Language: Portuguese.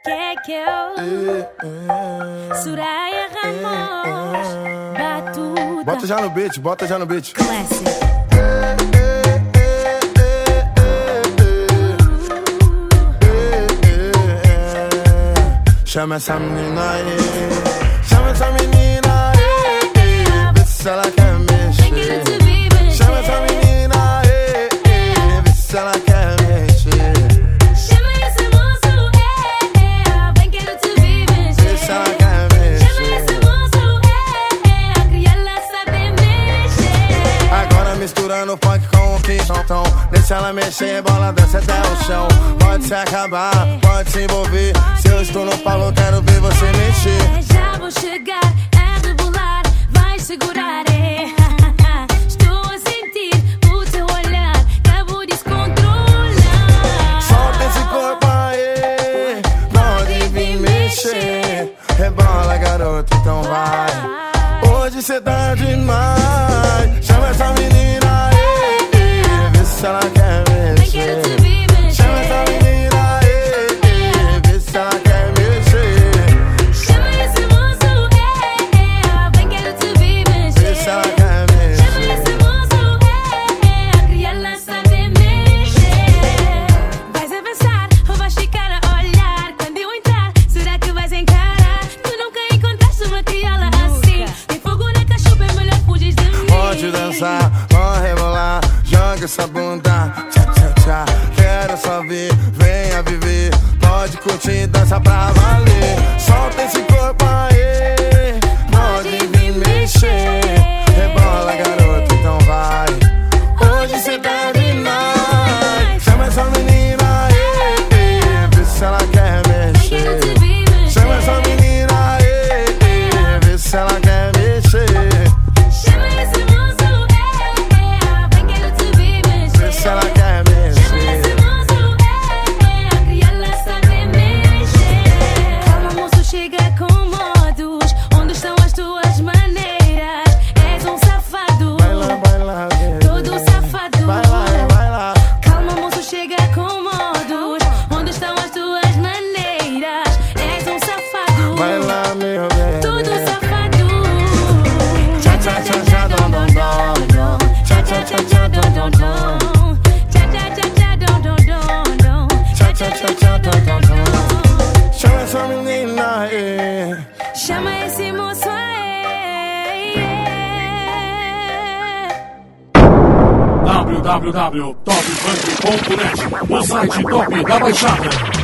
Soraya Ramos, Batuta. Bota já no beat. Classic. Chama essa menina aí, chama essa menina aí, vê se ela quer mexer. Chama essa menina aí, vê se ela quer mexer. Chama esse moço, vem quero te ver mexer. Vê se ela quer mexer. Chama esse moço, que ela sabe mexer. Agora misturando funk com o quinchão, deixa ela mexer, bola desce até o chão. Pode se acabar, pode se envolver. Se eu estou no palco, quero ver você mexer. Já vou chegar, rebolar, vai segurar, Estou a sentir o teu olhar, quero descontrolar. Solta esse corpo aí, pode vir mexer. Rebola, garoto, então vai. Hoje cê tá demais. Chama essa menina aí, vê se ela quer mexer. Chama essa menina aí, vê se ela quer mexer. Chama esse moço, vem quero te ver mexer. Vê se ela quer mexer. Chama esse moço, que ela sabe mexer. Vais avançar ou vais ficar a olhar? Quando eu entrar, será que vais encarar? Tu nunca encontraste uma crioula assim. Tem fogo na cachupa, é melhor fugir de mim. Pode dançar, pode rebolar, joga essa bunda, tchá, tchá, tchá. Quero só ver, venha viver. Pode curtir, dança pra valer. Solta esse corpo aí, pode vir mexer. Rebola, garoto, então vai. Hoje cê tá demais. Chama essa menina aí, vê se ela quer mexer. Chama essa menina aí, vê se ela quer mexer. Chama esse moço, vem quero te ver mexer. Vê se ela quer mexer. Esse moço, que ela sabe mexer. Calma, moço, chega com modos. Onde estão as tuas maneiras? És um safado, Vai lá, bebê. todo safado. Vai lá. Calma, moço, chega com modos. Onde estão as tuas maneiras? És um safado, Vai lá, meu bem. todo safado. Tchá, tchá, tchá, tchá, dom, dom, dom. Tchá, tchá, tchá, tchá, dom, dom, dom. Tchá, tchá, tchá, tchá, dom, dom, dom. Chama essa menina aí. Chama esse moço aí. www.topfunk.net, o site top da Baixada.